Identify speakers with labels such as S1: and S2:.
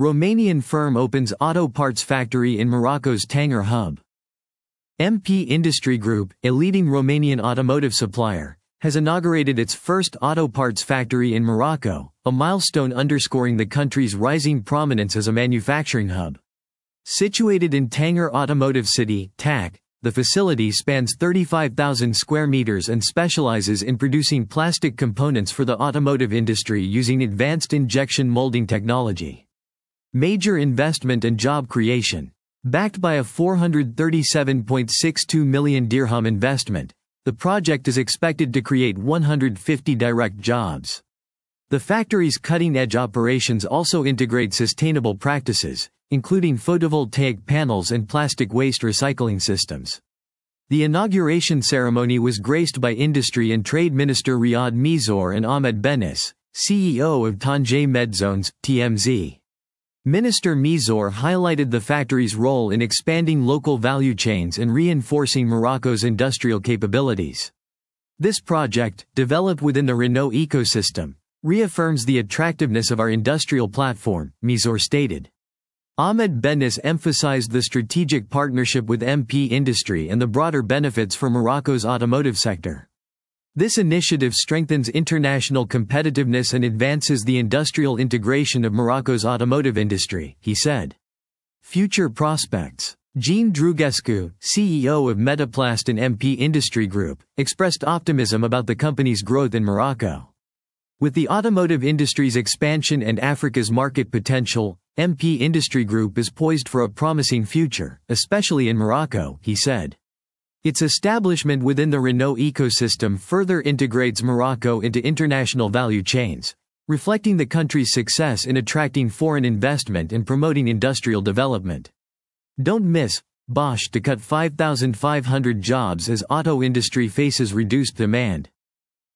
S1: Romanian firm opens auto parts factory in Morocco's Tanger hub. MP Industry Group, a leading Romanian automotive supplier, has inaugurated its first auto parts factory in Morocco, a milestone underscoring the country's rising prominence as a manufacturing hub. Situated in Tanger Automotive City, TAC, the facility spans 35,000 square meters and specializes in producing plastic components for the automotive industry using advanced injection molding technology. Major investment and job creation. Backed by a 437.62 million dirham investment, the project is expected to create 150 direct jobs. The factory's cutting-edge operations also integrate sustainable practices, including photovoltaic panels and plastic waste recycling systems. The inauguration ceremony was graced by Industry and Trade Minister Riyad Mizor and Ahmed Benis, CEO of Tanjay Medzones, TMZ. Minister Mizor highlighted the factory's role in expanding local value chains and reinforcing Morocco's industrial capabilities. This project, developed within the Renault ecosystem, reaffirms the attractiveness of our industrial platform, Mizor stated. Ahmed Benis emphasized the strategic partnership with MP Industry and the broader benefits for Morocco's automotive sector. This initiative strengthens international competitiveness and advances the industrial integration of Morocco's automotive industry, he said. Future prospects. Jean Drugescu, CEO of Metaplast and MP Industry Group, expressed optimism about the company's growth in Morocco. With the automotive industry's expansion and Africa's market potential, MP Industry Group is poised for a promising future, especially in Morocco, he said. Its establishment within the Renault ecosystem further integrates Morocco into international value chains, reflecting the country's success in attracting foreign investment and promoting industrial development. Don't miss, Bosch to cut 5,500 jobs as auto industry faces reduced demand.